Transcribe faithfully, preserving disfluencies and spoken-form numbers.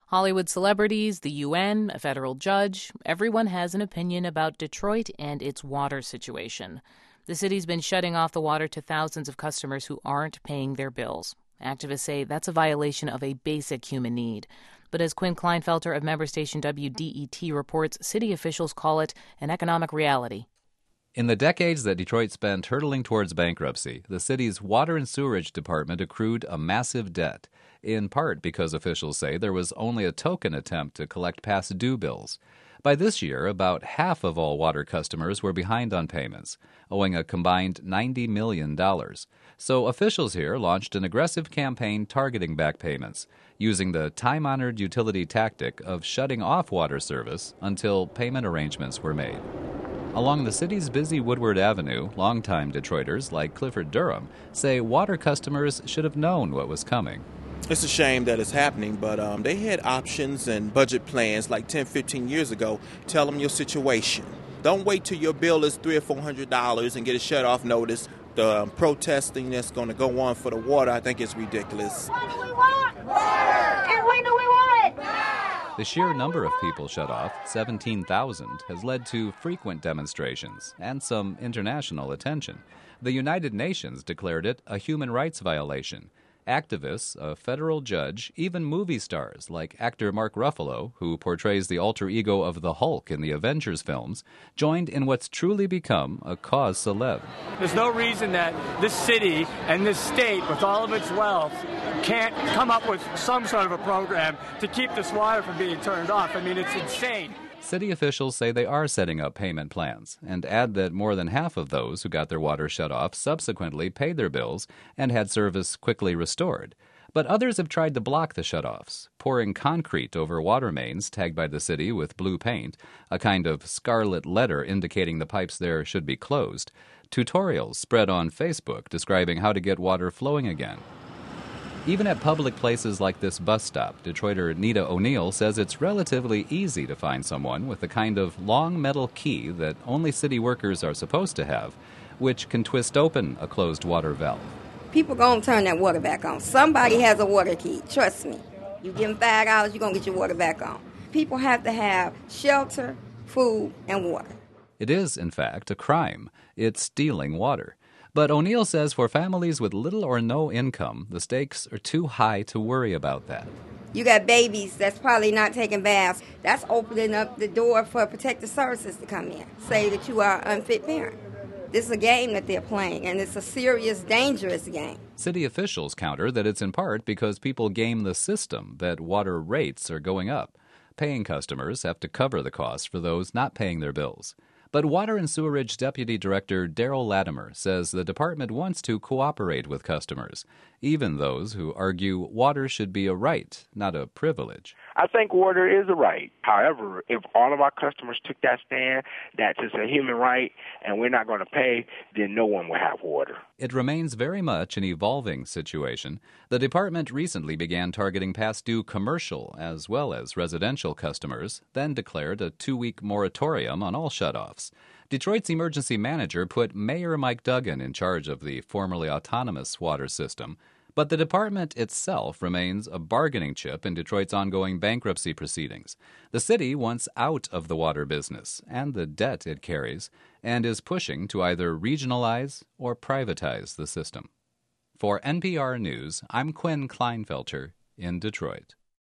Hollywood celebrities, the U N, a federal judge, everyone has an opinion about Detroit and its water situation. The city's been shutting off the water to thousands of customers who aren't paying their bills. Activists say that's a violation of a basic human need. But as Quinn Kleinfelter of member station W D E T reports, city officials call it an economic reality. In the decades that Detroit spent hurtling towards bankruptcy, the city's water and sewerage department accrued a massive debt, in part because officials say there was only a token attempt to collect past due bills. By this year, about half of all water customers were behind on payments, owing a combined ninety million dollars. So officials here launched an aggressive campaign targeting back payments, using the time-honored utility tactic of shutting off water service until payment arrangements were made. Along the city's busy Woodward Avenue, longtime Detroiters like Clifford Durham say water customers should have known what was coming. It's a shame that it's happening, but um, they had options and budget plans like ten, fifteen years ago. Tell them your situation. Don't wait till your bill is three or four hundred dollars and get a shut-off notice. The um, protesting that's going to go on for the water, I think, is ridiculous. What do we want? Water! And when do we want it? Now! The sheer number of people shut off, seventeen thousand, has led to frequent demonstrations and some international attention. The United Nations declared it a human rights violation. Activists, a federal judge, even movie stars like actor Mark Ruffalo, who portrays the alter ego of the Hulk in the Avengers films, joined in what's truly become a cause célèbre. There's no reason that this city and this state, with all of its wealth, can't come up with some sort of a program to keep this water from being turned off. I mean, it's insane. City officials say they are setting up payment plans and add that more than half of those who got their water shut off subsequently paid their bills and had service quickly restored. But others have tried to block the shutoffs, pouring concrete over water mains tagged by the city with blue paint, a kind of scarlet letter indicating the pipes there should be closed, tutorials spread on Facebook describing how to get water flowing again. Even at public places like this bus stop, Detroiter Nita O'Neill says it's relatively easy to find someone with the kind of long metal key that only city workers are supposed to have, which can twist open a closed water valve. People gonna turn that water back on. Somebody has a water key, trust me. You give them five dollars, you're gonna get your water back on. People have to have shelter, food, and water. It is, in fact, a crime. It's stealing water. But O'Neill says for families with little or no income, the stakes are too high to worry about that. You got babies that's probably not taking baths. That's opening up the door for protective services to come in, say that you are an unfit parent. This is a game that they're playing, and it's a serious, dangerous game. City officials counter that it's in part because people game the system, that water rates are going up. Paying customers have to cover the costs for those not paying their bills. But Water and Sewerage Deputy Director Daryl Latimer says the department wants to cooperate with customers, even those who argue water should be a right, not a privilege. I think water is a right. However, if all of our customers took that stand, that it's a human right, and we're not going to pay, then no one will have water. It remains very much an evolving situation. The department recently began targeting past due commercial as well as residential customers, then declared a two-week moratorium on all shutoffs. Detroit's emergency manager put Mayor Mike Duggan in charge of the formerly autonomous water system, but the department itself remains a bargaining chip in Detroit's ongoing bankruptcy proceedings. The city wants out of the water business and the debt it carries, and is pushing to either regionalize or privatize the system. For N P R News, I'm Quinn Kleinfelter in Detroit.